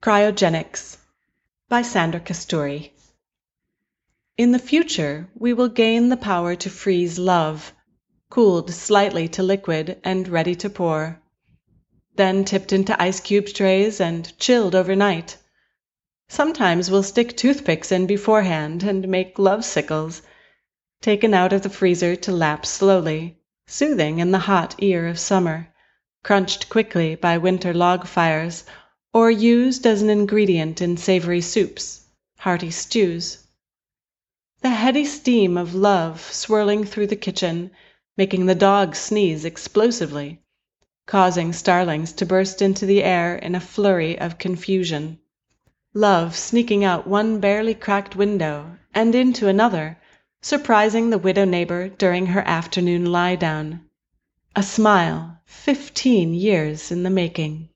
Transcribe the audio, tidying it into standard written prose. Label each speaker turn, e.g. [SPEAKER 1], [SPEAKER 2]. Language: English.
[SPEAKER 1] Cryogenics by Sandra Kasturi. In the future, we will gain the power to freeze love, cooled slightly to liquid and ready to pour, then tipped into ice cube trays and chilled overnight. Sometimes we'll stick toothpicks in beforehand and make love sickles, taken out of the freezer to lap slowly, soothing in the hot ear of summer, crunched quickly by winter log fires, or used as an ingredient in savory soups, hearty stews. The heady steam of love swirling through the kitchen, making the dogs sneeze explosively, causing starlings to burst into the air in a flurry of confusion. Love sneaking out one barely cracked window and into another, surprising the widow neighbor during her afternoon lie-down. A smile 15 years in the making.